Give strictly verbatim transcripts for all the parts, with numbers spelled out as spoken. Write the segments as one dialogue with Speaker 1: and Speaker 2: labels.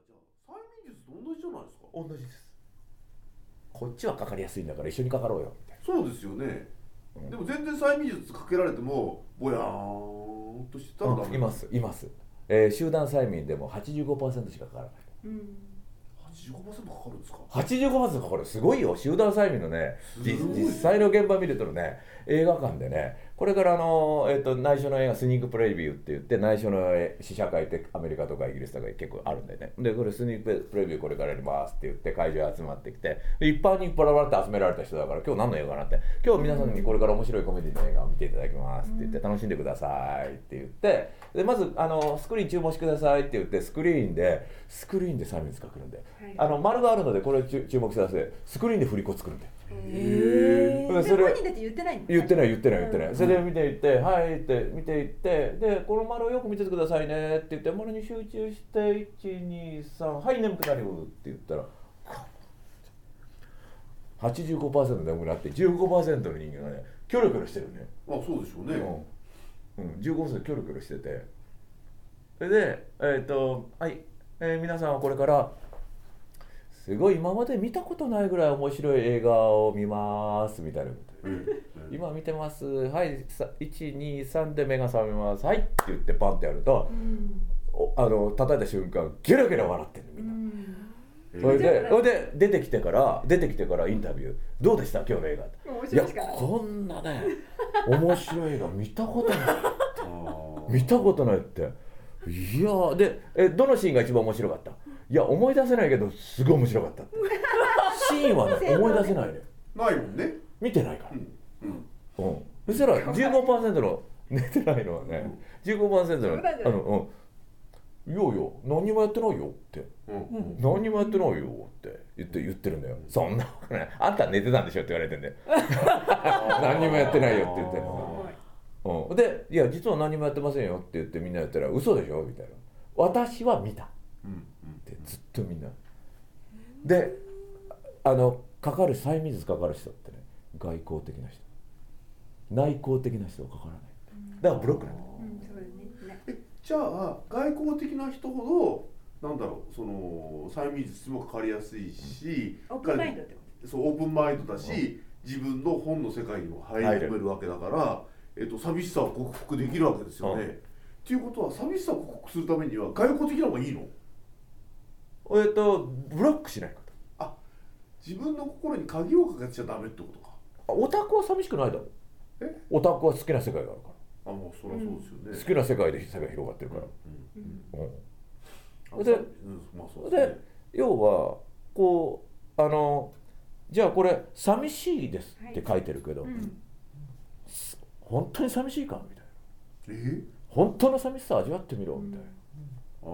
Speaker 1: じゃあ催眠術と同じじゃないですか。
Speaker 2: 同じです。こっちはかかりやすいんだから一緒にかかろうよみたいな。
Speaker 1: そうですよね、うん、でも全然催眠術かけられてもぼやーんとしてたらダメ、
Speaker 2: うん、いますいます、えー、集団催眠でも はちじゅうごパーセント しかかからない、
Speaker 1: うん、はちじゅうごパーセント かかるんですか。
Speaker 2: はちじゅうごパーセント かかる。すごいよ。集団催眠のね、実際の現場見るとね、映画館でね、これからあの、えっと、内緒の映画スニークプレビューって言って、内緒の試写会ってアメリカとかイギリスとか結構あるんでね、でこれスニークプレビューこれからやりますって言って会場集まってきて、一般にバラバラって集められた人だから、今日何の映画なんて、今日皆さんにこれから面白いコメディの映画を見ていただきますって言って、楽しんでくださいって言って、でまずあのスクリーン注文してくださいって言って、スクリーンでスクリーンで催眠術かけるんで、はい、あの丸があるのでこれ注目してください。スクリーンで振り子作るんで。
Speaker 3: へえ。それ本人だって言ってないんですか。
Speaker 2: 言ってない言ってない言ってない、うん、それで見ていって、はいって見ていって、でこの丸をよく見ててくださいねって言って、丸に集中していちにさん、はい眠くなるって言ったら はちじゅうごパーセント 眠くなって じゅうごパーセント の人間がねキョロキョロしてるね。
Speaker 1: あ、そうでしょうね、
Speaker 2: うん、じゅうごパーセント キョロキョロしてて、でえっ、ー、とはい、えー、皆さんはこれからすごい今まで見たことないぐらい面白い映画を見ますみたいなこと、うん、今見てます、はいいちにさんで目が覚めます、はいって言ってパンってやると、うん、あの叩いた瞬間ゲラゲラ笑ってるのみんな、うん、それで、それで出てきてから出てきてからインタビュー、どうでした今日の映画。いやこんなね面白い映画見たことないって見たことないって、いやでえどのシーンが一番面白かった。いや思い出せないけどすごい面白かったってシーンはね思い出せないね。
Speaker 1: ないもんね、
Speaker 2: 見てないから、うんうんうん、そしたら じゅうごパーセント の寝てないのはね、うん、じゅうごパーセント のあの、うん、いやいや何にもやってないよって、うん、何にもやってないよって言って言ってるんだよ、うん、そんなことない、あんた寝てたんでしょって言われてんで何にもやってないよって言ってるの、うん、でいや実は何もやってませんよって言ってみんな言ったら嘘でしょみたいな、私は見たってずっとみんなで、あのかかる催眠術かかる人ってね、外交的な人、内向的な人はかからない、だからブロックなんだよ、うんそう
Speaker 1: だね、えじゃあ外交的な人ほどなんだろう、その催眠術もかかりやすいし、
Speaker 3: うん、オープンマインドってこと
Speaker 1: そうオープンマインドだし、うん、自分の本の世界にも入り込めるわけだから、えっと、寂しさを克服できるわけですよね、うん、っていうことは寂しさを克服するためには外交的な方がいいの？
Speaker 2: えっとブロックしないこと。
Speaker 1: あ、自分の心に鍵をかけちゃダメってことか。
Speaker 2: オタクは寂しくないだろう。え？オタクは好きな世界があるから。
Speaker 1: あ、もうそりゃそうですよね、うん、
Speaker 2: 好きな世界で世界広がってるから、うんうんうん、で、うんまあそうですね、で要はこうあのじゃあこれ寂しいですって書いてるけど、はいうん、本当に寂しいかみたいな、え本当の寂しさ味わってみろみたいな、うん、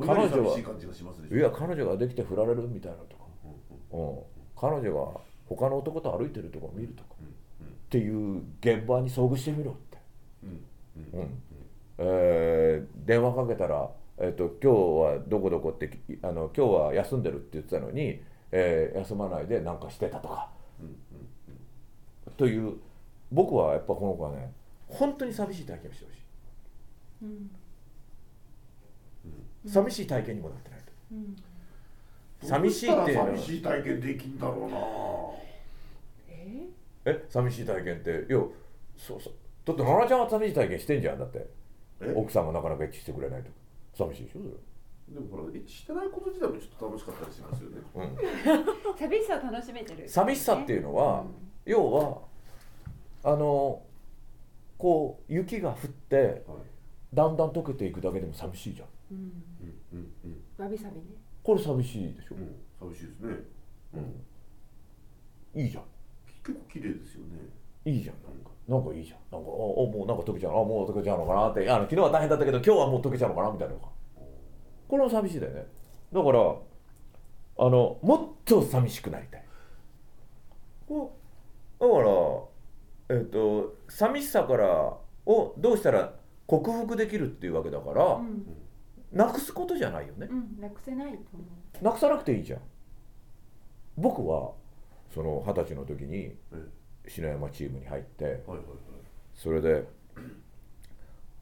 Speaker 2: あ彼女は
Speaker 1: い
Speaker 2: や彼女ができて振られるみたいなとか、うんうんうん、彼女が他の男と歩いてるとこを見るとか、うんうん、っていう現場に遭遇してみろって、うんうんうんえー、電話かけたら、えー、と今日はどこどこってあの今日は休んでるって言ってたのに、えー、休まないで何かしてたとか、うんうんうん、という僕はやっぱこの子はね本当に寂しい体験をしてほしい、うんうん、寂しい体験にもなってないと、うん、寂しいって
Speaker 1: 寂しい体験できんだろうな。
Speaker 2: ええ寂しい体験っていやそうそうだって奈々ちゃんは寂しい体験してんじゃん。だって奥さんがなかなかエッチしてくれないとか寂しいでしょそれ。
Speaker 1: でもほらエッチしてないこと自体もちょっと楽しかったりしますよね、うん、
Speaker 3: 寂しさを楽しめてる、ね、
Speaker 2: 寂しさっていうのは、うん、要はあのこう雪が降って、はい、だんだん溶けていくだけでも寂しいじゃん、うん
Speaker 3: うんうんうん、わびさびね。
Speaker 2: これ寂しいでしょ、
Speaker 1: うん、寂しいですね、
Speaker 2: うん、いいじゃん。
Speaker 1: 結構綺麗ですよね。
Speaker 2: いいじゃん、なんかなんかいいじゃん、なんかあもうなんか溶けちゃう、あもう溶けちゃうのかなって、あの昨日は大変だったけど今日はもう溶けちゃうのかなみたいなのがこれも寂しいだよね。だからあのもっと寂しくなりたい。こうだからえっ、ー、と寂しさからをどうしたら克服できるっていうわけだから、うん、なくすことじゃないよね、
Speaker 3: うん、なくせないと思う。
Speaker 2: なくさなくていいじゃん。僕はその二十歳の時に篠山チームに入って、はいはいはい、それで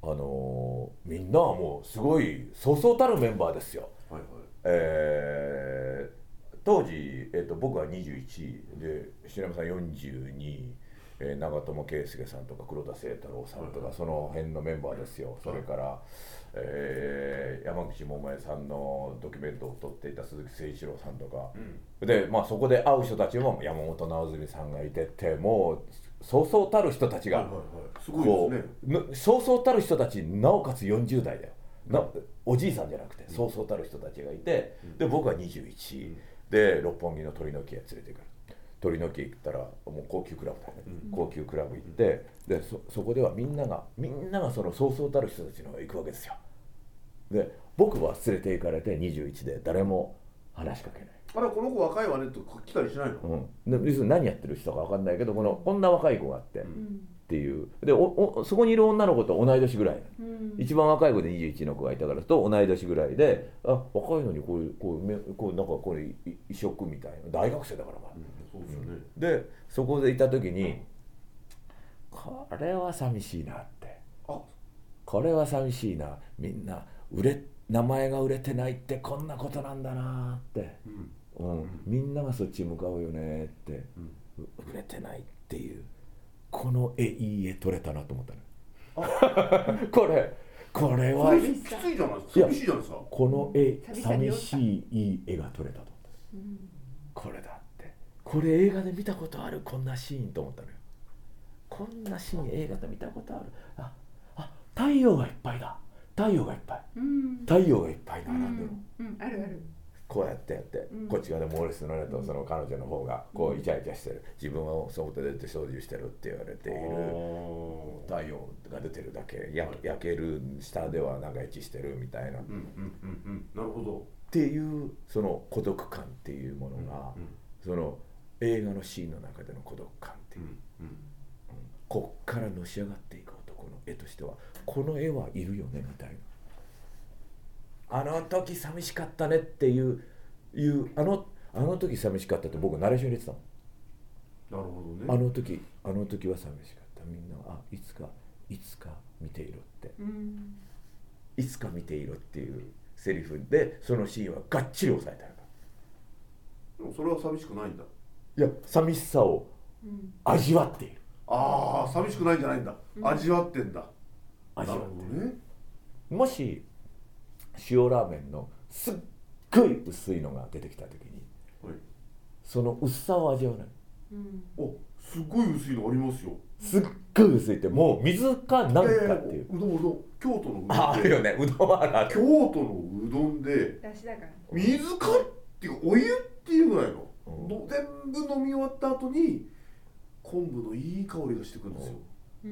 Speaker 2: あのー、みんなはもうすごいそうそうたるメンバーですよ。
Speaker 1: はいはい、
Speaker 2: えー、当時、えー、と僕はにじゅういちで白山さんよんじゅうに、えー、長友圭介さんとか黒田清太郎さんとか、はい、その辺のメンバーですよ。それから、えー、山口百恵さんのドキュメントを撮っていた鈴木誠一郎さんとか、うん、で、まあ、そこで会う人たちも山本直純さんがいてってもうそうそうたる人たちが、はいはいはい、すごいですね。そうそうたる人たちなおかつよんじゅう代だよ。なおじいさんじゃなくて、うん、そうそうたる人たちがいて、うん、で僕はにじゅういち、うん、で六本木の鳥の木へ連れてくる。鳥の木行ったらもう高級クラブだよね、うん、高級クラブ行って、うん、で そ, そこではみんながみんながそのそうそうたる人たちの方が行くわけですよ。で僕は連れて行かれてにじゅういちで誰も話しかけない。
Speaker 1: あらこの子若いわねと来たりしないの？
Speaker 2: うん、で別に何やってる人か分かんないけどこのこんな若い子があって、うん、っていうでおおそこにいる女の子と同い年ぐらい、うん、一番若い子でにじゅういちの子がいたからと同い年ぐらいで、あ若いのにこういうこうこうなんかこれ異色みたいな大学生だからまあ、うん、そうですよね。でそこでいた時にこれは寂しいなって、あこれは寂しいな、みんな売れ名前が売れてないってこんなことなんだなって、うんうん、みんながそっち向かうよねって、うん、売れてないっていうこの絵いい絵撮れたなと思ったの。これこれは
Speaker 1: きついじゃないですか。寂しいじゃないですか。
Speaker 2: この絵寂しいいい絵が撮れたと思った、うん、これだってこれ映画で見たことあるこんなシーンと思ったのよ。こんなシーン映画で見たことある。ああ太陽がいっぱいだ。太陽がいっぱい、うん、太陽がいっぱい並んでる、
Speaker 3: うんうん、あるある。
Speaker 2: こうやってやって、うん、こっち側でモーレスのねとその彼女の方がこうイチャイチャしてる、自分は外で出て操縦してるって言われている、太陽が出てるだけや焼ける下ではなんかエッチしてるみたいな、うんうん
Speaker 1: うんうん、なるほど
Speaker 2: っていうその孤独感っていうものが、うんうん、その映画のシーンの中での孤独感っていう、うんうん、こっからのし上がっていく男の絵としてはこの絵はいるよねみたいな。あの時寂しかったねっていういうあのあの時寂しかったって僕ナレーション入れてたもん。
Speaker 1: なるほどね。
Speaker 2: あの時あの時は寂しかった。みんなあいつかいつか見ていろって、うん、いつか見ていろっていうセリフでそのシーンはがっちり抑えてある。
Speaker 1: でもそれは寂しくないんだ。
Speaker 2: いや寂しさを味わっている、
Speaker 1: うん、ああ寂しくないんじゃないんだ、うん、味わってんだ。
Speaker 2: 味わってる、ね、もし塩ラーメンのすっごい薄いのが出てきた時に、はい、その薄さを味わわない、
Speaker 1: うん、おすっごい薄いのありますよ。
Speaker 2: すっごい薄いってもう水かなんかっていう、いやいや
Speaker 1: うどんうどん京都のうどんで
Speaker 2: あるよね、うどんはある。
Speaker 1: 京都のうどんで水かっていうお湯っていうぐらいの、うん、全部飲み終わった後に昆布のいい香りがしてくるんですよ、うん、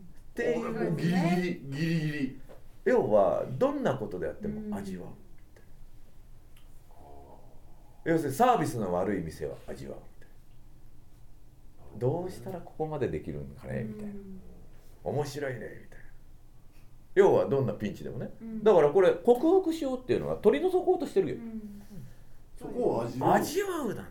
Speaker 1: っていうギリギリギリギリ。
Speaker 2: 要はどんなことであっても味わう、うん、要するにサービスの悪い店は味わうみたいな。どうしたらここまでできるんかねみたいな、面白いねみたいな。要はどんなピンチでもね、うん、だからこれ克服しようっていうのは取り除こうとしてるよ、うん、
Speaker 1: そこを味わう
Speaker 2: 味わうなんだって、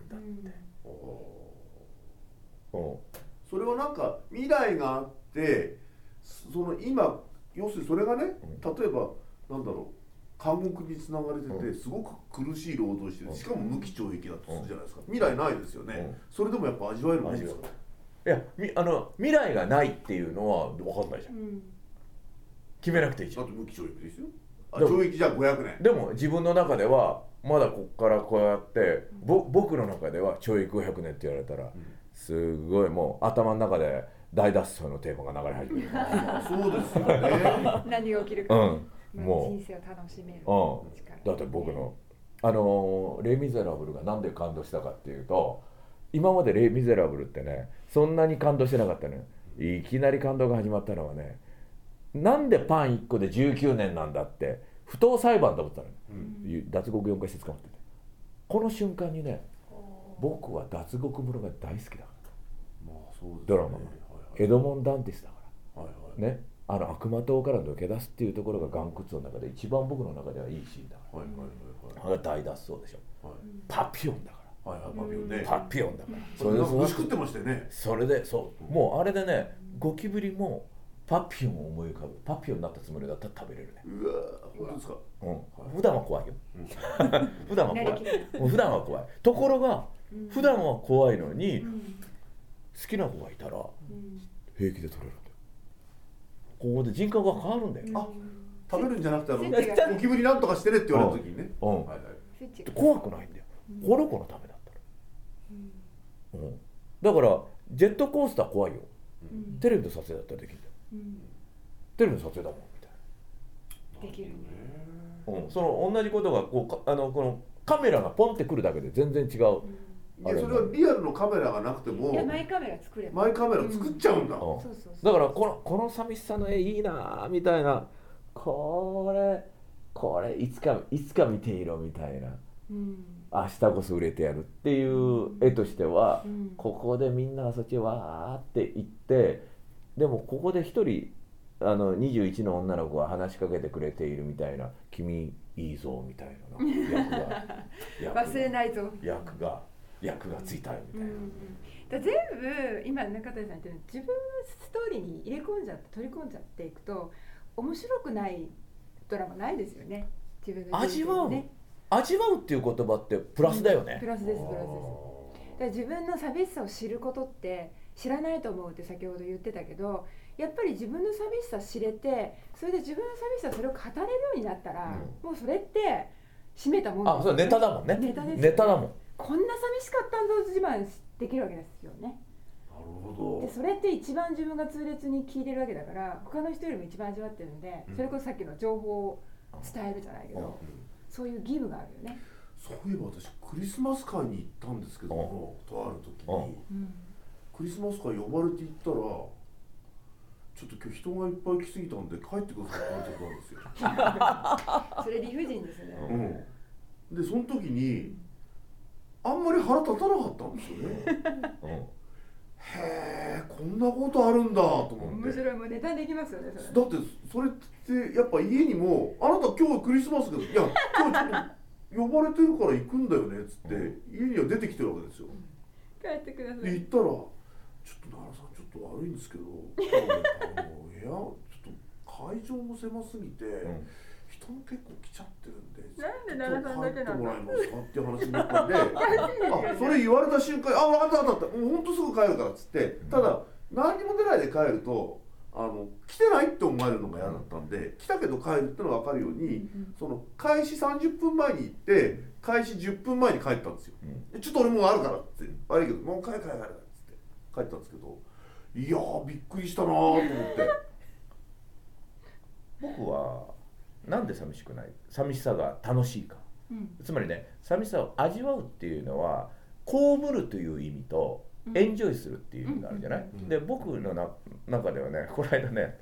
Speaker 1: うん、それはなんか未来があってその今要するにそれがね、例えばなんだろう監獄につながれてて、うん、すごく苦しい労働してる、しかも無期懲役だとするじゃないですか、未来ないですよね、うん、それでもやっぱ味わえるもんですか。
Speaker 2: いやみあの未来がないっていうのは分かんないじゃん、うん、決めなくていいじゃん。
Speaker 1: だって無期懲役ですよ。あ懲役じゃあごひゃくねん
Speaker 2: でも自分の中ではまだこっからこうやってぼ僕の中では懲役ごひゃくねんって言われたら、うん、すごいもう頭の中で大脱走のテーマが流れ始める
Speaker 1: そうですよね
Speaker 3: 何が起きるか、
Speaker 2: うん、もう
Speaker 3: 人生を楽しめる、
Speaker 2: うん、だって僕のあのレイ・ミゼラブルがなんで感動したかっていうと、今までレイ・ミゼラブルってねそんなに感動してなかったのよ。いきなり感動が始まったのはね、なんでパンいっこでじゅうきゅうねんなんだって不当裁判と思ったのよ、うん、脱獄よんかいして捕まってて、この瞬間にね僕は脱獄ものが大好きだから、まあそうですね、ドラマが、はいはい、エドモン・ダンティスだから、はいはいね、あの悪魔島から抜け出すっていうところが岩窟の中で一番僕の中ではいいシーンだから、はいはいはいはい、大脱走でしょ、はい、パピヨンだから、はいはい、パピヨンね、パピヨンだから、
Speaker 1: それで虫食ってましたよね。
Speaker 2: それでそう、もうあれでねゴキブリもパピヨンを思い浮かぶ。パピヨンになったつもりだったら食べれるね。
Speaker 1: うわ本当ですか。
Speaker 2: うん、普段は怖いよ、
Speaker 1: うん、
Speaker 2: 普段は怖いもう普段は怖いところが、うん、普段は怖いのに、うん、好きな子がいたら、うん、平気で取れるんだよ。ここで人格が変わるんだよ、うん、あ
Speaker 1: 食べるんじゃなくてあのゴキブリなんとかしてねって言われた時にね、うんうんはいはい、
Speaker 2: 怖くないんだよ、うん、この子のためだったら、うんうん、だからジェットコースター怖いよ、うん、テレビの撮影だったらできるんだよ、うん、テレビの撮影だもんみたいな
Speaker 3: できるね、
Speaker 2: うん、その同じことがこうかあのこのカメラがポンってくるだけで全然違う、うん
Speaker 1: いやそれはリアルのカメラがなくても
Speaker 3: いやマイカメラ作れば
Speaker 1: マイカメラ作っちゃうんだ、
Speaker 2: うんうん、だからこのこの寂しさの絵いいなみたいなこれこれいつかいつか見ていろみたいな、うん、明日こそ売れてやるっていう絵としては、うん、ここでみんながそっちわーって行ってでもここで一人あのにじゅういちの女の子が話しかけてくれているみたいな君いいぞみたいな役が
Speaker 3: 忘れないぞ
Speaker 2: 役が役がついたいみたいな、うんうん、
Speaker 3: だ全部今中谷さん言ってる自分のストーリーに入れ込んじゃって取り込んじゃっていくと面白くないドラマないですよね。自分の
Speaker 2: 味わう味わうっていう言葉ってプラスだよね、
Speaker 3: うん、プラスですプラスです。だから自分の寂しさを知ることって知らないと思うって先ほど言ってたけどやっぱり自分の寂しさ知れてそれで自分の寂しさそれを語れるようになったら、うん、もうそれって締めたもんですよね。
Speaker 2: あ、それネタだもんね。
Speaker 3: ネタです、ね、
Speaker 2: ネタだもん。
Speaker 3: こんな寂しかったんだと自慢できるわけですよね。
Speaker 1: なるほど。
Speaker 3: でそれって一番自分が痛烈に聞いてるわけだから他の人よりも一番味わってるんで、うん、それこそさっきの情報を伝えるじゃないけど、うん、そういう義務があるよね。
Speaker 1: そういえば私クリスマス会に行ったんですけども、うん、とある時に、うん、クリスマス会呼ばれて行ったらちょっと今日人がいっぱい来すぎたんで帰ってくださいって言われたんですよ。
Speaker 3: それ理不尽ですね。
Speaker 1: うん、でその時にあんまり腹立たなかったんですよね。うん、へえこんなことあるんだと思って。
Speaker 3: 面白いもうネタできますよねそれ。
Speaker 1: だってそれってやっぱ家にもあなた今日クリスマスでいや今日ちょっと呼ばれてるから行くんだよねっつって、うん、家には出てきてるわけですよ。
Speaker 3: 帰ってください。
Speaker 1: で行ったらちょっと奈良さんちょっと悪いんですけどあの部屋ちょっと会場も狭すぎて、うん人も結構来ちゃってるんで
Speaker 3: なんで奈良さんだけなんだ
Speaker 1: 帰ってもらえますかっていう話になったんであそれ言われた瞬間あ分かった分かったもうほんとすぐ帰るからっつってただ何にも出ないで帰るとあの来てないって思われるのが嫌だったんで来たけど帰るってのが分かるように、うん、その開始さんじゅっぷんまえに行って開始じゅっぷんまえに帰ったんですよ、うん、ちょっと俺もうあるからって悪いけどもう帰る帰る帰るっつって帰ったんですけどいやーびっくりしたなーと思って
Speaker 2: 僕はなんで寂しくない寂しさが楽しいか、うん、つまりね寂しさを味わうっていうのは被るという意味とエンジョイするっていう意味があるじゃない、うん、で僕のな中ではねこの間ね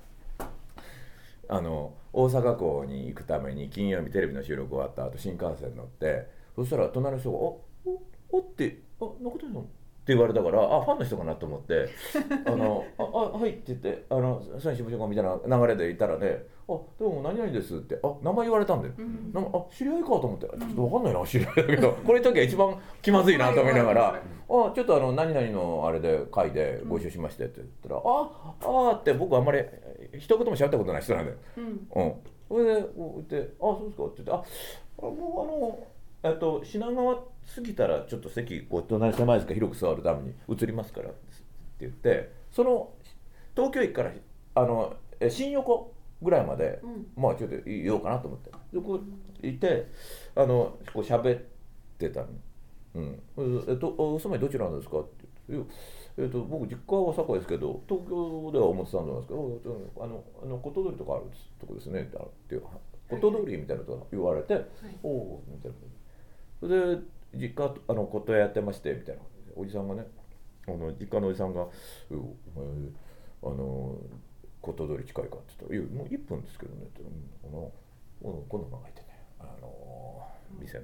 Speaker 2: あの大阪港に行くために金曜日テレビの収録終わった後新幹線乗ってそしたら隣の人が「おおおってあ中谷さん」って言われたからあファンの人かなと思ってあのああはいって言ってあのサインしましょうかみたいな流れでいたらねあどうも何々ですってあ名前言われたんだよ、うん、なんかあ知り合いかと思ってちょっと分かんないな知り合いだけどこれ時は一番気まずいなと思いながらあちょっとあの何々のあれで会でご一緒しましてって言ったら、うん、ああって僕あんまり一言も喋ったことない人なんだよ、うんうん、それでこう言ってあそうですかって言ってあもうあのえっと品川過ぎたらちょっと席こう隣狭いですから広く座るために移りますからって言ってその東京駅からあの新横ぐらいまで、うん、まあちょっと言おうかなと思ってでこういてあのこう喋ってたの、うんえっとお住まいどちらなんですかって言って、えっと僕実家は大阪ですけど東京では表参道なんですけどあのあのことどりとかあるとこですねっていうことどりみたいなこと言われて、はい、おおみたいなそれで実家あのことやってましてみたいなおじさんがねあの実家のおじさんが「お前あのことどり近いか?」って言ったら「いやもういっぷんですけどね」ってあの今度考えてねあの店の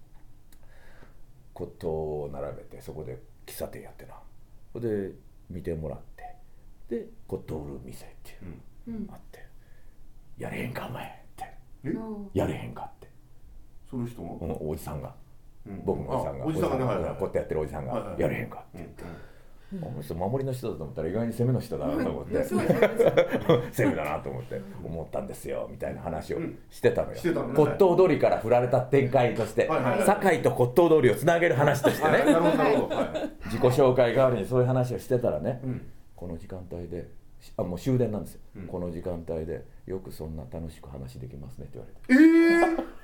Speaker 2: ことを並べてそこで喫茶店やってなそれで見てもらってでこと売る店っていうのがあって、うん、やれへんかお前ってやれへんかって
Speaker 1: その人が、
Speaker 2: うん、おじさんが、うん、僕のおじさんがおじさんがね、はいはい、こうやってやってるおじさんが、はいはい、やれへんかって言って、 この人守りの人だと思ったら意外に攻めの人だなと思って
Speaker 3: すごいですね
Speaker 2: 攻めだなと思って思ったんですよみたいな話をしてたのよ、
Speaker 1: してたのね
Speaker 2: 骨董通りから振られた展開として
Speaker 1: はいはいはい
Speaker 2: 堺と骨董通りをつなげる話としてね
Speaker 1: はいなるほどなるほど、はい
Speaker 2: 自己紹介代わりにそういう話をしてたらね、
Speaker 1: うん
Speaker 2: この時間帯であもう終電なんですよ、
Speaker 1: うん
Speaker 2: この時間帯でよくそんな楽しく話できますねって言われて、
Speaker 1: えー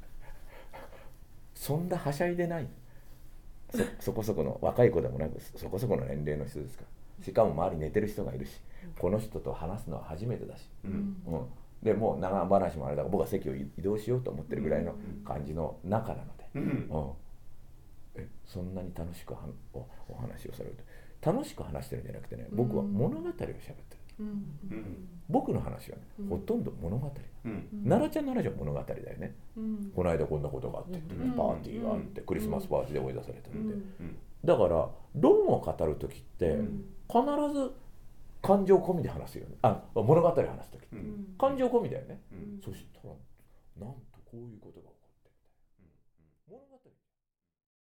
Speaker 2: そんなはしゃいでないそ, そこそこの若い子でもなくそこそこの年齢の人ですからしかも周りに寝てる人がいるしこの人と話すのは初めてだし、
Speaker 1: うん
Speaker 2: うん、でもう長話もあれだから僕は席を移動しようと思ってるぐらいの感じの中なので、
Speaker 1: うん
Speaker 2: うんえそんなに楽しくはおお話をされると楽しく話してるんじゃなくてね僕は物語を喋ってる、
Speaker 3: うん
Speaker 1: うん
Speaker 2: 僕の話はね、
Speaker 3: うん
Speaker 2: ほとんど物語、
Speaker 1: うん
Speaker 2: 奈良ちゃんの話は物語だよね、
Speaker 3: うん
Speaker 2: この間こんなことがあって、
Speaker 3: うん
Speaker 2: パーティーがあって、クリスマスパーティーで追い出されたんで、
Speaker 1: うん
Speaker 2: だから論を語る時って、
Speaker 3: うん
Speaker 2: 必ず感情込みで話すよねあ物語を話す時、
Speaker 1: うん
Speaker 2: 感情込みだよね、
Speaker 1: うん
Speaker 2: そしたらなんとこういうことが起こってみたいな、物語